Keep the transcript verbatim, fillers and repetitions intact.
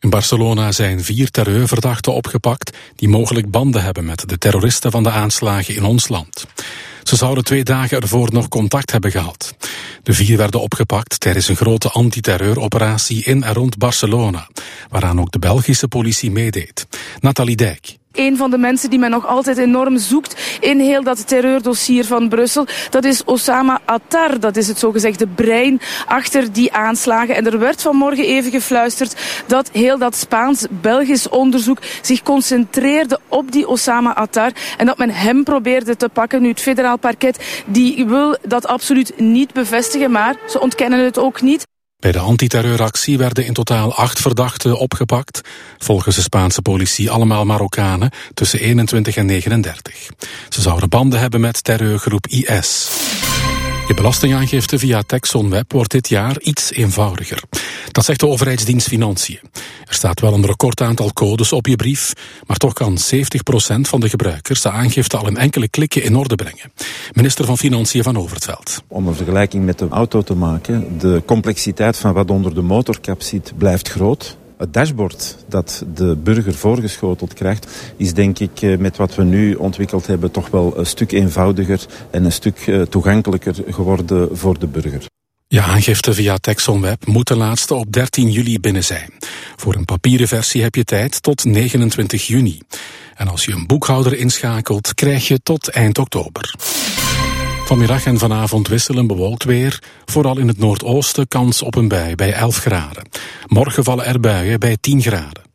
In Barcelona zijn vier terreurverdachten opgepakt die mogelijk banden hebben met de terroristen van de aanslagen in ons land. Ze zouden twee dagen ervoor nog contact hebben gehad. De vier werden opgepakt tijdens een grote antiterreuroperatie in en rond Barcelona, waaraan ook de Belgische politie meedeed. Nathalie Dijk. Een van de mensen die men nog altijd enorm zoekt in heel dat terreurdossier van Brussel, dat is Osama Attar. Dat is het zogezegde brein achter die aanslagen. En er werd vanmorgen even gefluisterd dat heel dat Spaans-Belgisch onderzoek zich concentreerde op die Osama Attar en dat men hem probeerde te pakken. Nu, het federaal parket die wil dat absoluut niet bevestigen, maar ze ontkennen het ook niet. Bij de antiterreuractie werden in totaal acht verdachten opgepakt. Volgens de Spaanse politie allemaal Marokkanen tussen eenentwintig en negenendertig. Ze zouden banden hebben met terreurgroep I S. Je belastingaangifte via TexonWeb wordt dit jaar iets eenvoudiger. Dat zegt de overheidsdienst Financiën. Er staat wel een recordaantal codes op je brief, maar toch kan zeventig procent van de gebruikers de aangifte al in enkele klikken in orde brengen. Minister van Financiën Van Overtveld. Om een vergelijking met de auto te maken, de complexiteit van wat onder de motorkap zit blijft groot. Het dashboard dat de burger voorgeschoteld krijgt is denk ik met wat we nu ontwikkeld hebben toch wel een stuk eenvoudiger en een stuk toegankelijker geworden voor de burger. Ja, aangifte via TexonWeb moet de laatste op dertien juli binnen zijn. Voor een papieren versie heb je tijd tot negenentwintig juni. En als je een boekhouder inschakelt, krijg je tot eind oktober. Vanmiddag en vanavond wisselen bewolkt weer. Vooral in het noordoosten kans op een bui bij elf graden. Morgen vallen er buien bij tien graden.